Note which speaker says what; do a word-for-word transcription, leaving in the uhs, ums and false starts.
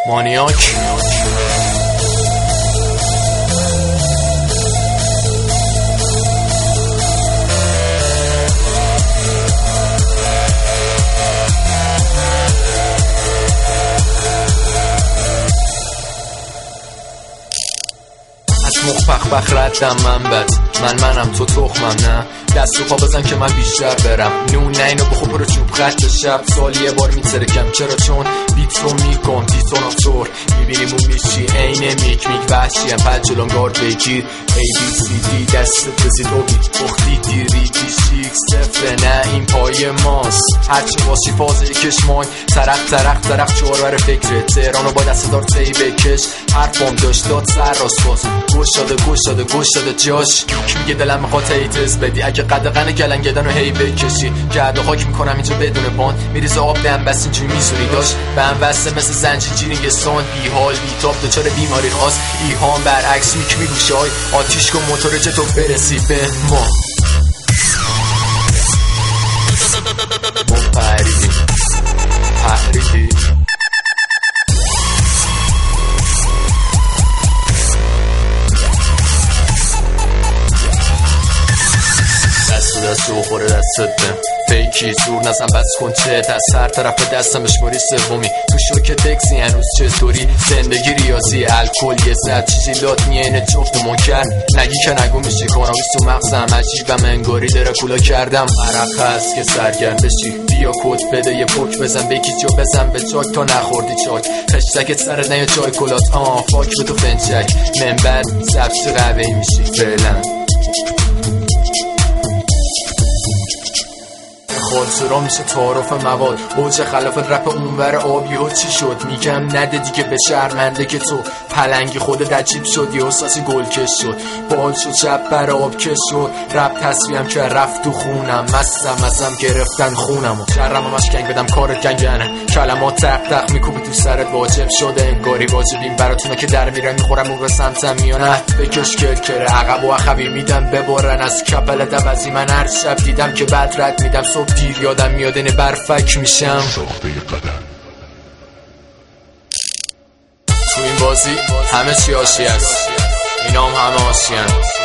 Speaker 1: مانیاک. مخ بخ ردم من بد من منم تو تخمم نه دست و پا بزن که من بیشتر برم نون نه اینو بخو برو چوب خط شب سالی یه بار میترکم چرا چون بیت رو میکن دیتون آفتور میبینیم اون میشی عین میک میک وحشی هم پد جلوم گارد بگیر ای بی سی دی دستت بزید اوبی اختی دیری دی شیک صفره نه این پای ماست هرچی باشی فازه کشمای ترق ترق ترق چور بر فکره تهرانو با دست دار تی بکش حرفام داشت داد سر راست باز گوش داده گوش داده گوش داده جاش میگه دلم میخواد تیتز بدی اگه قدقن گلنگدن رو هی بکشی گرد و خاک میکنم اینجا بدون بان میریزه آب دم بس اینجوری میزونی داشت به هم وسته مثل زنجیر جیرینگستان بی حال بی تاب دچار بیماری خاص ایهام برعکس میک میگوشه های آتیش کن موتور تو برسی به ما ما پریدی پریدی دست و خوره دستت بهم فیکی زور نزن بس کن چه دست هر طرف دستم بشماری سومی تو شوک تکسی هنوز چطوری زندگی ریاضی الکل یه زد چیزی لات میینه جفت منکر نگی که نگو میشی کنم تو مغزم عجیبم انگاری دراکولا کردم عرق هست که سرگرم بشی بیا کد بده یه پوک بزن بکی جو بزن به چاک تا نخوردی چاک خشتکت سرت نه چای کلات آه فاک به تو فنچک من بعد سبز قهوه‌ای میشی فعلا خالصورا میشه تعارف مواد اوج خلاف رپ اونور آبی ها چی شد میگم نده دیگه به شرمنده که تو پلنگی خودت عجیب شد یه احساسی گلکش شد بال شد شب بر آب کش شد رپ تصویم که رفت تو خونم مستم ازم گرفتن خونم و شرم همش گنگ بدم کارت گنگنه کلمات تق تق میکوبی تو سرت واجب شده انگاری واجبیم براتونا که در میرن میخورم اون به سمتم میانه بکش کرکره عقب و عقبی میدم ببارن از کپل دوزی من هر شب دیدم که بعد رد میدم صبح دیر یادم میاد اینه برفک میشم تو این بازی همه چی آشی هست اینا هم همه آشی هست